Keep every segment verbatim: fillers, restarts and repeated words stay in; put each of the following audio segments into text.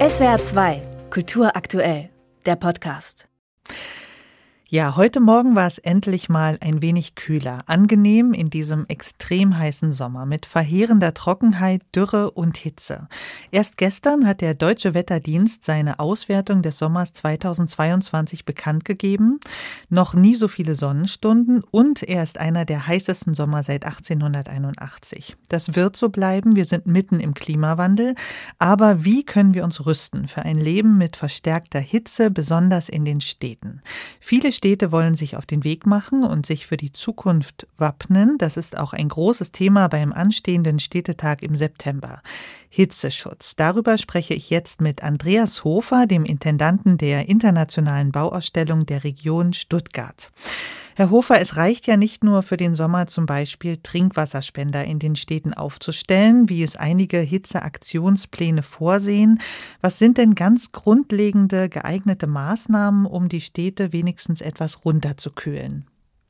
S W R zwei, Kultur aktuell, der Podcast. Ja, heute Morgen war es endlich mal ein wenig kühler, angenehm in diesem extrem heißen Sommer mit verheerender Trockenheit, Dürre und Hitze. Erst gestern hat der Deutsche Wetterdienst seine Auswertung des Sommers zweitausendzweiundzwanzig bekannt gegeben. Noch nie so viele Sonnenstunden und er ist einer der heißesten Sommer seit achtzehnhunderteinundachtzig. Das wird so bleiben, wir sind mitten im Klimawandel. Aber wie können wir uns rüsten für ein Leben mit verstärkter Hitze, besonders in den Städten? Viele Städte wollen sich auf den Weg machen und sich für die Zukunft wappnen. Das ist auch ein großes Thema beim anstehenden Städtetag im September. Hitzeschutz. Darüber spreche ich jetzt mit Andreas Hofer, dem Intendanten der Internationalen Bauausstellung der Region Stuttgart. Herr Hofer, es reicht ja nicht nur für den Sommer zum Beispiel Trinkwasserspender in den Städten aufzustellen, wie es einige Hitzeaktionspläne vorsehen. Was sind denn ganz grundlegende geeignete Maßnahmen, um die Städte wenigstens etwas runterzukühlen?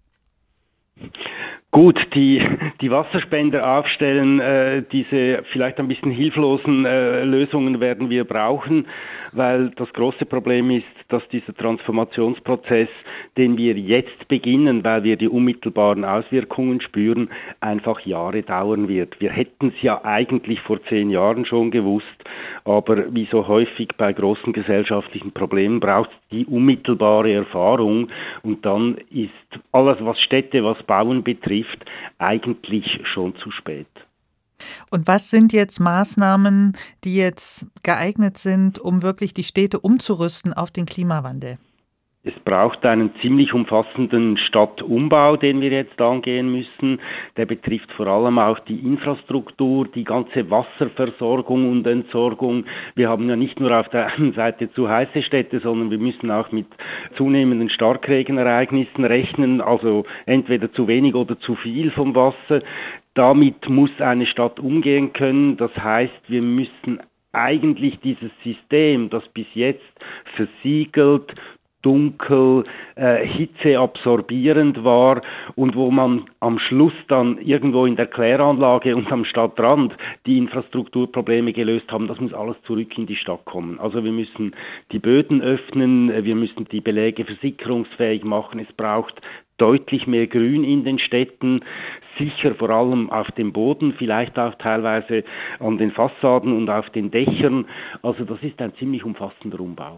Gut, die, die Wasserspender aufstellen, äh, diese vielleicht ein bisschen hilflosen äh, Lösungen werden wir brauchen, weil das große Problem ist, dass dieser Transformationsprozess, den wir jetzt beginnen, weil wir die unmittelbaren Auswirkungen spüren, einfach Jahre dauern wird. Wir hätten es ja eigentlich vor zehn Jahren schon gewusst, aber wie so häufig bei großen gesellschaftlichen Problemen braucht es die unmittelbare Erfahrung und dann ist alles, was Städte, was Bauen betrifft, eigentlich schon zu spät. Und was sind jetzt Maßnahmen, die jetzt geeignet sind, um wirklich die Städte umzurüsten auf den Klimawandel? Es braucht einen ziemlich umfassenden Stadtumbau, den wir jetzt angehen müssen. Der betrifft vor allem auch die Infrastruktur, die ganze Wasserversorgung und Entsorgung. Wir haben ja nicht nur auf der einen Seite zu heiße Städte, sondern wir müssen auch mit zunehmenden Starkregenereignissen rechnen, also entweder zu wenig oder zu viel vom Wasser. Damit muss eine Stadt umgehen können. Das heißt, wir müssen eigentlich dieses System, das bis jetzt versiegelt, dunkel, äh, hitzeabsorbierend war und wo man am Schluss dann irgendwo in der Kläranlage und am Stadtrand die Infrastrukturprobleme gelöst haben, das muss alles zurück in die Stadt kommen. Also wir müssen die Böden öffnen, wir müssen die Beläge versickerungsfähig machen, es braucht deutlich mehr Grün in den Städten, sicher vor allem auf dem Boden, vielleicht auch teilweise an den Fassaden und auf den Dächern. Also das ist ein ziemlich umfassender Umbau.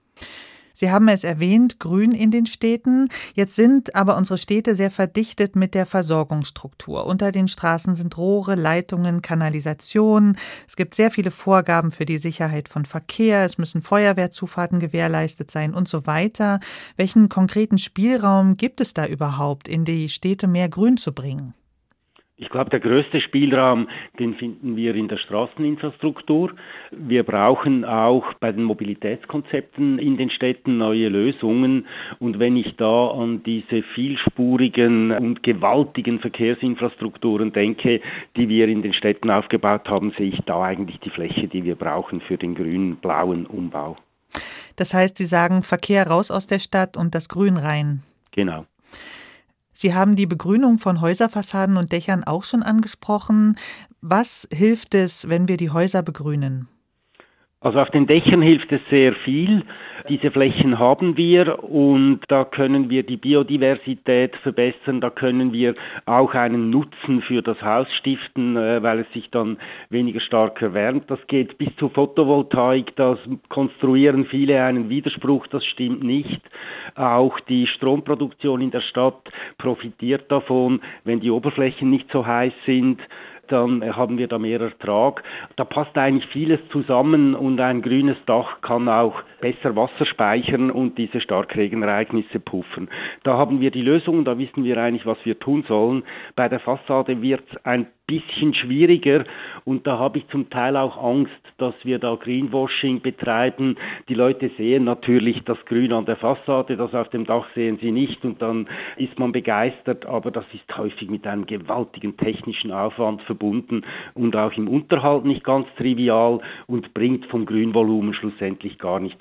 Sie haben es erwähnt, Grün in den Städten. Jetzt sind aber unsere Städte sehr verdichtet mit der Versorgungsstruktur. Unter den Straßen sind Rohre, Leitungen, Kanalisationen. Es gibt sehr viele Vorgaben für die Sicherheit von Verkehr. Es müssen Feuerwehrzufahrten gewährleistet sein und so weiter. Welchen konkreten Spielraum gibt es da überhaupt, in die Städte mehr Grün zu bringen? Ich glaube, der größte Spielraum, den finden wir in der Straßeninfrastruktur. Wir brauchen auch bei den Mobilitätskonzepten in den Städten neue Lösungen. Und wenn ich da an diese vielspurigen und gewaltigen Verkehrsinfrastrukturen denke, die wir in den Städten aufgebaut haben, sehe ich da eigentlich die Fläche, die wir brauchen für den grün-blauen Umbau. Das heißt, Sie sagen Verkehr raus aus der Stadt und das Grün rein. Genau. Sie haben die Begrünung von Häuserfassaden und Dächern auch schon angesprochen. Was hilft es, wenn wir die Häuser begrünen? Also auf den Dächern hilft es sehr viel. Diese Flächen haben wir und da können wir die Biodiversität verbessern, da können wir auch einen Nutzen für das Haus stiften, weil es sich dann weniger stark erwärmt. Das geht bis zu Photovoltaik, das konstruieren viele einen Widerspruch, das stimmt nicht. Auch die Stromproduktion in der Stadt profitiert davon, wenn die Oberflächen nicht so heiß sind. Dann haben wir da mehr Ertrag. Da passt eigentlich vieles zusammen und ein grünes Dach kann auch besser Wasser speichern und diese Starkregenereignisse puffern. Da haben wir die Lösung, da wissen wir eigentlich, was wir tun sollen. Bei der Fassade wird es ein bisschen schwieriger und da habe ich zum Teil auch Angst, dass wir da Greenwashing betreiben. Die Leute sehen natürlich das Grün an der Fassade, das auf dem Dach sehen sie nicht und dann ist man begeistert, aber das ist häufig mit einem gewaltigen technischen Aufwand verbunden und auch im Unterhalt nicht ganz trivial und bringt vom Grünvolumen schlussendlich gar nicht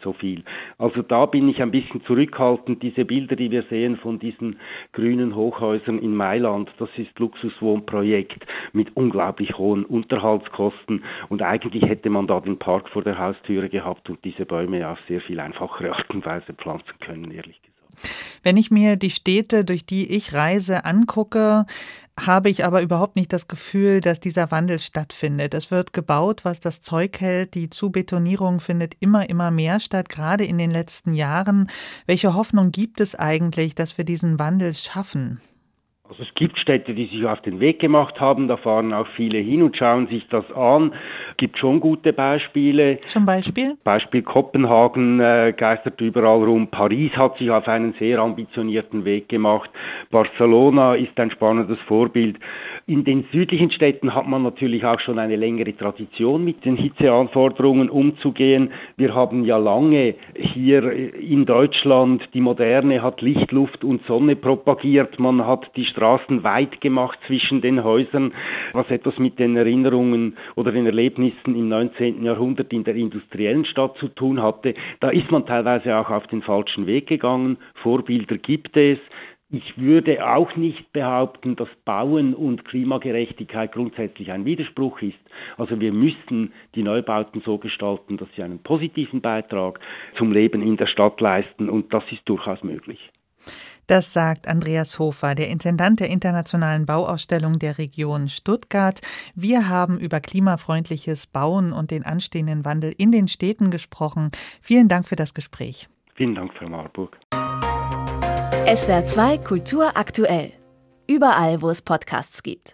so viel. Also da bin ich ein bisschen zurückhaltend. Diese Bilder, die wir sehen von diesen grünen Hochhäusern in Mailand, das ist Luxuswohnprojekt mit unglaublich hohen Unterhaltskosten und eigentlich hätte man da den Park vor der Haustüre gehabt und diese Bäume auf sehr viel einfachere Art und Weise pflanzen können, ehrlich gesagt. Wenn ich mir die Städte, durch die ich reise, angucke, habe ich aber überhaupt nicht das Gefühl, dass dieser Wandel stattfindet. Es wird gebaut, was das Zeug hält. Die Zubetonierung findet immer, immer mehr statt, gerade in den letzten Jahren. Welche Hoffnung gibt es eigentlich, dass wir diesen Wandel schaffen? Also es gibt Städte, die sich auf den Weg gemacht haben, da fahren auch viele hin und schauen sich das an. Es gibt schon gute Beispiele. Zum Beispiel? Beispiel Kopenhagen äh, geistert überall rum. Paris hat sich auf einen sehr ambitionierten Weg gemacht. Barcelona ist ein spannendes Vorbild. In den südlichen Städten hat man natürlich auch schon eine längere Tradition, mit den Hitzeanforderungen umzugehen. Wir haben ja lange hier in Deutschland, die Moderne hat Licht, Luft und Sonne propagiert. Man hat die Straßen weit gemacht zwischen den Häusern, was etwas mit den Erinnerungen oder den Erlebnissen im neunzehnten Jahrhundert in der industriellen Stadt zu tun hatte. Da ist man teilweise auch auf den falschen Weg gegangen. Vorbilder gibt es. Ich würde auch nicht behaupten, dass Bauen und Klimagerechtigkeit grundsätzlich ein Widerspruch ist. Also wir müssen die Neubauten so gestalten, dass sie einen positiven Beitrag zum Leben in der Stadt leisten und das ist durchaus möglich. Das sagt Andreas Hofer, der Intendant der Internationalen Bauausstellung der Region Stuttgart. Wir haben über klimafreundliches Bauen und den anstehenden Wandel in den Städten gesprochen. Vielen Dank für das Gespräch. Vielen Dank, Frau Marburg. S W R zwei Kultur aktuell. Überall, wo es Podcasts gibt.